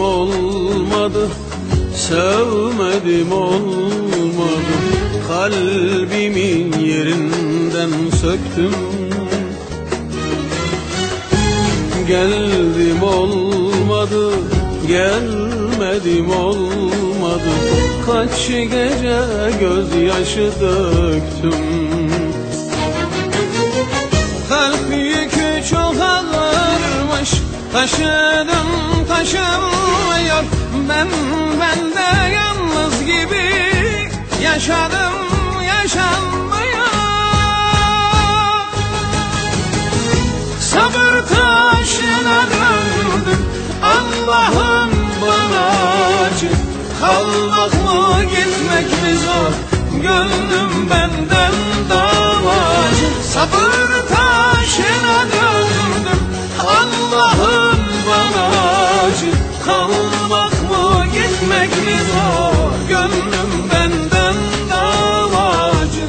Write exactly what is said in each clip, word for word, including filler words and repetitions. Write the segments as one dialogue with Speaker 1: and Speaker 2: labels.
Speaker 1: olmadı, sevmedim olmadı. Kalbimin yerinden söktüm. Geldim olmadı, gelmedim olmadı. Kaç gece gözyaşı döktüm. Kalp yükü çok ağırmış, taşıdım taşımıyor. Ben bende yalnız gibi yaşadım, yaşanmıyor. Sabır taşına döndüm, Allah'ım bana acı. Kalmak mı gitmek mi zor, gönlüm benden davacı. Sabır taşına döndüm, Allah'ım bana acı. Kalmak mı gitmek mi zor, gönlüm benden davacı.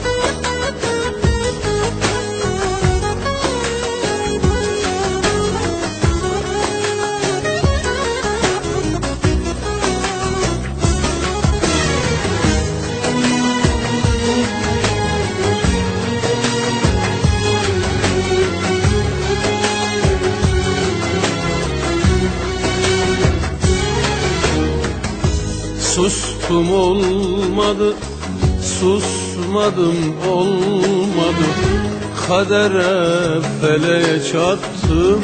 Speaker 1: Sustum olmadı, susmadım olmadı. Kadere feleğe çattım.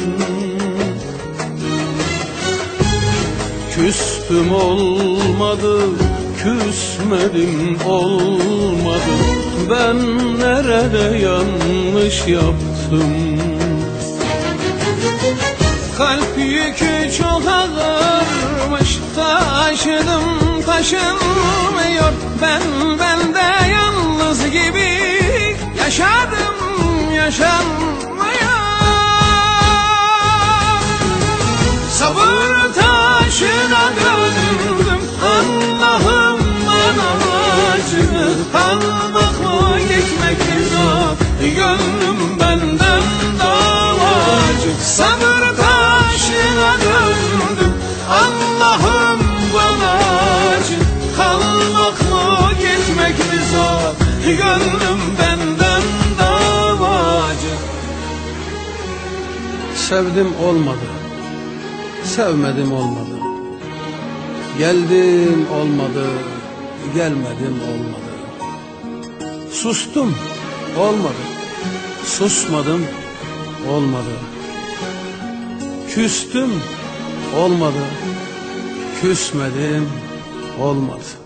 Speaker 1: Küstüm olmadı, küsmedim olmadı. Ben nerede yanlış yaptım? Kalp yükü çok ağırmış, taşıdım taşınmıyor. Ben bende yalnız gibi yaşadım, yaşanmıyor. Sabır taşına döndüm, Allah'ım bana acı. Kalmak mı gitmek mi zor, gönlüm benden davacı. Sabır taşına döndüm, Allah'ım bana acı. Kalmak mı gitmek mi zor, gönlüm benden davacı.
Speaker 2: Sevdim olmadı, sevmedim olmadı. Geldim olmadı, gelmedim olmadı. Sustum olmadı, susmadım olmadı. Küstüm olmadı, küsmedim olmadı.